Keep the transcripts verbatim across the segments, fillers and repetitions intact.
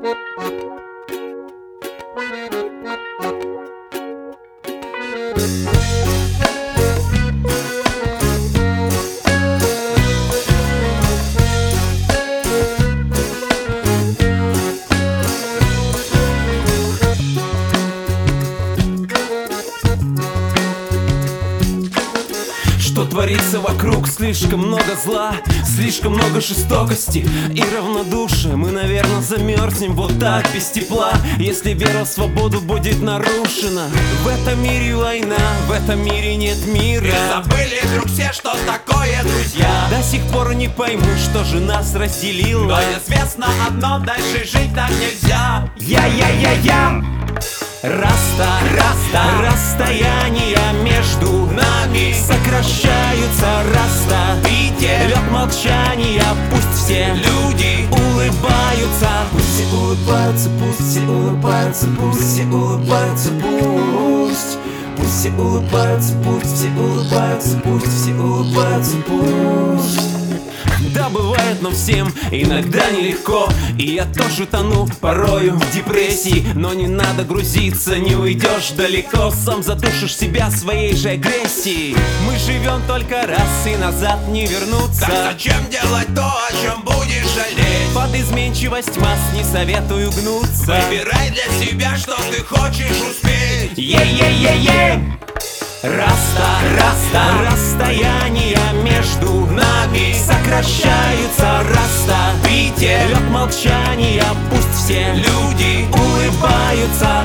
Что творится вокруг? Слишком много зла, слишком много жестокости и равнодушия. Мы, наверное, замерзнем вот так, без тепла, если вера в свободу будет нарушена. В этом мире война, в этом мире нет мира. И забыли вдруг все, что такое друзья. До сих пор не пойму, что же нас разделило. Но известно одно, дальше жить так нельзя. Я-я-я-я! Раста, раста, расстояния между нами сокращаются, раста. Лед молчания, пусть все люди улыбаются. Пусть все улыбаются, пусть все улыбаются, пусть все улыбаются, пусть. Пусть все улыбаются, пусть все улыбаются, пусть все улыбаются, пусть. Да, бывает, но всем иногда нелегко, и я тоже тону порою в депрессии. Но не надо грузиться, не уйдешь далеко, сам задушишь себя своей же агрессией. Мы живем только раз и назад не вернуться. Так зачем делать то, о чем будешь жалеть? Под изменчивость масс не советую гнуться. Выбирай для себя, что ты хочешь успеть. Е-е-е-е! Раста, раста, расстояния между нами сокращаются, раста. Лед молчания, пусть все люди улыбаются.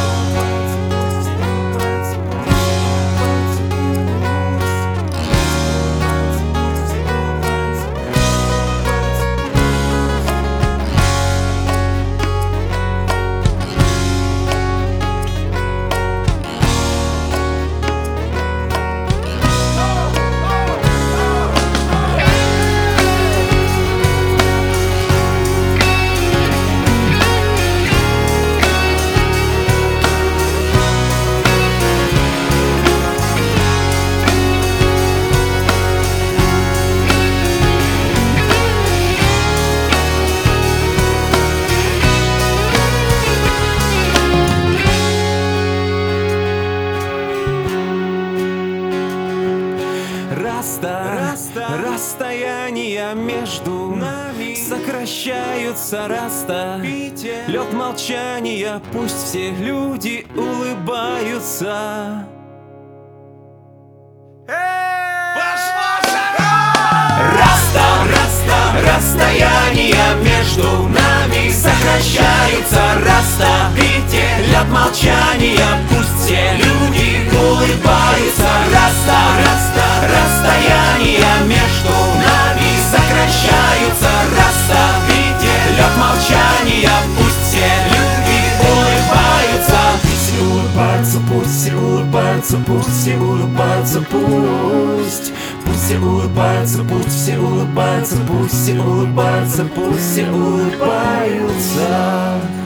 Раста, расстояния между нами сокращаются, раста. Лед молчания, пусть все люди улыбаются. Раста, раста, расстояния между нами сокращаются, раста. Лед молчания, пусть все люди улыбаются, раста, раста. Расстояния между нами сокращаются, раста. Лед молчания, пусть все люди улыбаются. Пусть все улыбаются, пусть все улыбаются, пусть все улыбаются, пусть. Пусть все улыбаются, пусть все улыбаются, пусть все улыбаются, пусть все улыбаются.